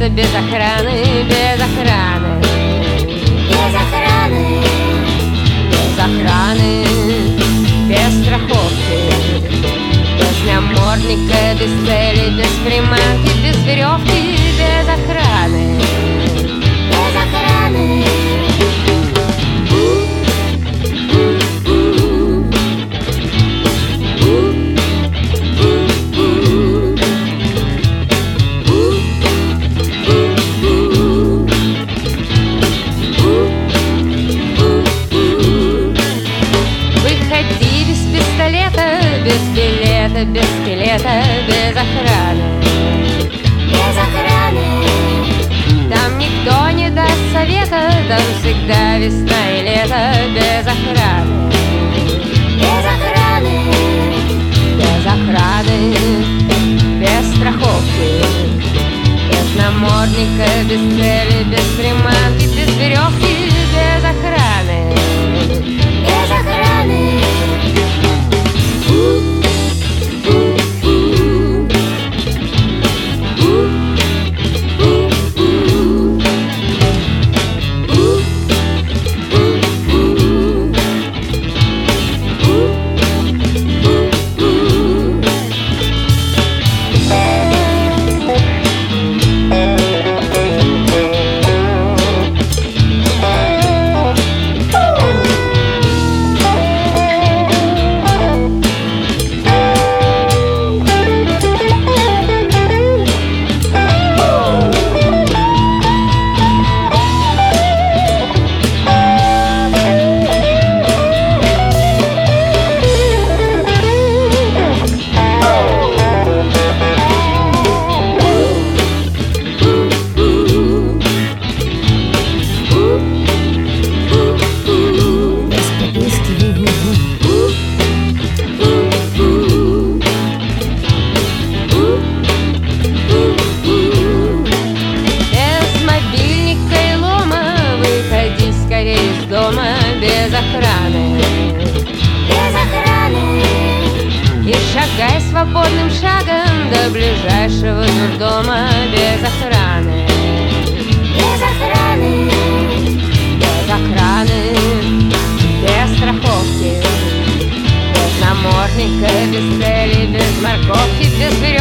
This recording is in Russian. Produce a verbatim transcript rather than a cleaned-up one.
пистолета, без охраны, без охраны, без охраны, без охраны, без страховки, без намордника, без цели, без приманки, без веревки, без охраны, без охраны. Без билета, без скелета, без охраны, без охраны. Там никто не даст совета, там всегда весна и лето. Без охраны, без охраны, без охраны, без страховки, без намордника, без цели, без приманки, без веревки. Без охраны, без охраны. Без охраны, без охраны. И шагай свободным шагом до ближайшего дурдома. Без охраны, без охраны, без охраны, без страховки, без намордника, без цели, без морковки, без веревки.